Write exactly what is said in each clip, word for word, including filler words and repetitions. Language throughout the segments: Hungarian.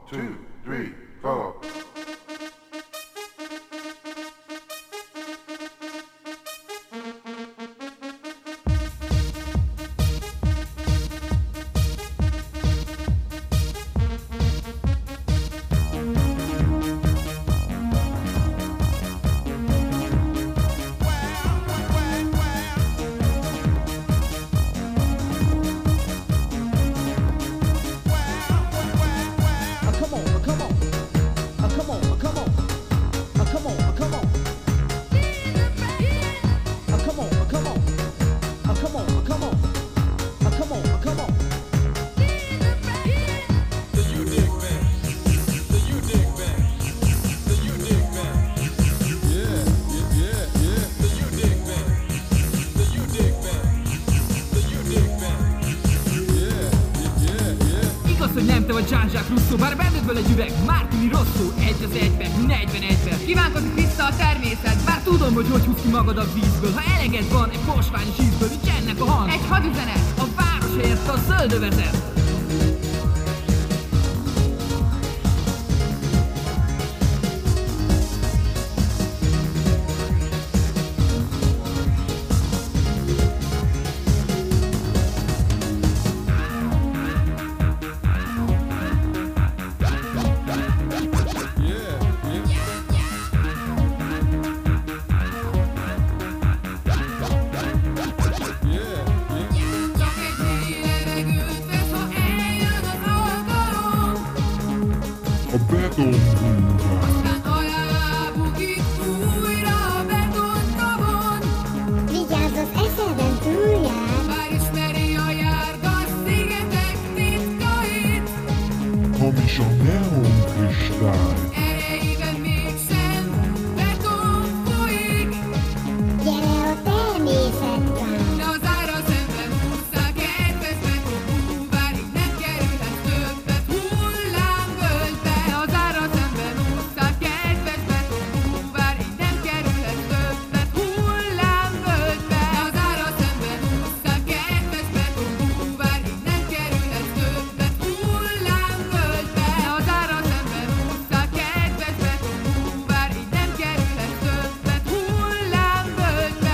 two, three, four. Jean-Jacques Rousseau, bár bennedből egy üveg, Martini Rosszó, egy az egyben, negyvenegyben. Kívánkozik vissza a természet, bár tudom, hogy hogy húz ki magad a vízből. Ha eleged van egy posványos ízből, nincs ennek a hang. Egy hadüzenet, a város helyett a zöldövezet. Aztán alá bukik újra a betontavon. Vigyázz, az eszeden túljár. Bár ismeri a járga szigetek titkait. Hamis a neonkristály. Erejében mégsem beton folyik. Gyere a természetben. De az ára szemben húzzák kedves beton bár így nem kerülhet többet hullámvölgybe. De az ára szemben húzzák kedves beton bár így nem kerülhet többet hullámvölgybe. De az ára szemben húzzák kedves beton bár így nem kerülhet többet hullámvölgybe. De az ára szemben húzzák kedves beton bár így nem kerülhet többet hullámvölgybe.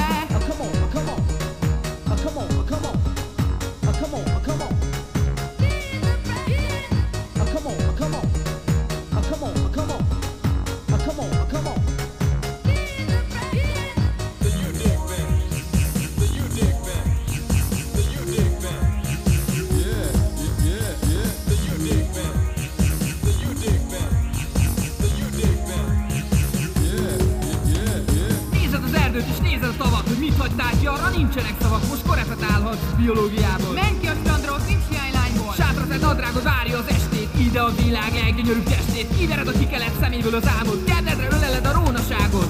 Oh, come on, oh, come on. Oh, come on, oh, come on. Oh, come on, oh, come on. Oh, come on, oh, come on. Oh, come on, oh, come on. The Unique Band. The Unique Band. The Unique Band. Yeah, yeah, yeah. The Unique Band. The Unique Band. The Unique Band. Yeah, yeah, yeah. Nézed az erdőt és nézed a tavat, hogy mit hagytál ki, arra nincsenek szavak, most korepet állhatsz biológiából. Menj ki a strandról, nincs hiánylányból. Sátra tett nadrágod, várja az estét, ide a világ leggyönyörűbb testét, kivered a kikelet szeméből az álmod, kedvedre öleled a rónaságot.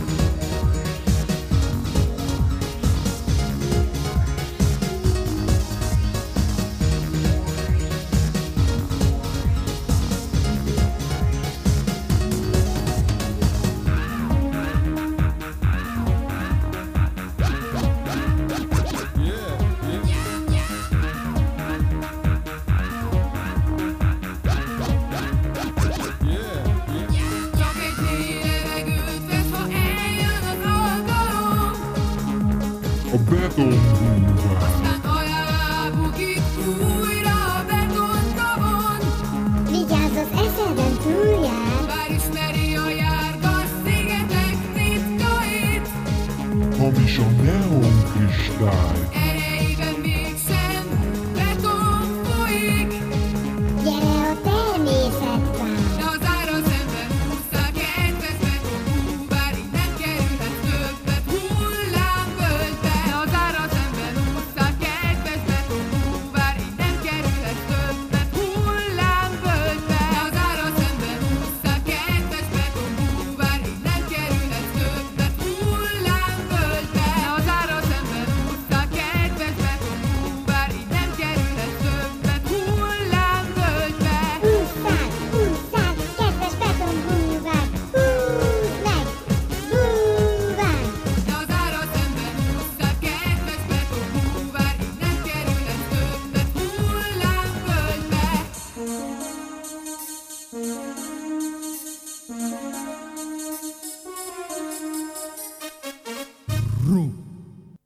Csak egy mély levegőt vesz, ha eljön az alkalom. A betonbúvár. Aztán alá bukik újra a betontavon. Vigyázz, az eszeden túljár. Bár ismeri a járga szigetek titkait. Hamis a neonkristály. Erejében mégsem beton folyik. Gyere a természetben. De az ára szemben húzzák kedves beton bár így nem kerülhet többet hullámvölgybe. De az ára szemben húzzák kedves beton bár így nem kerülhet többet hullámvölgybe. De az ára szemben húzzák kedves beton bár így nem kerülhet többet hullámvölgybe. De az ára szemben húzzák Rum.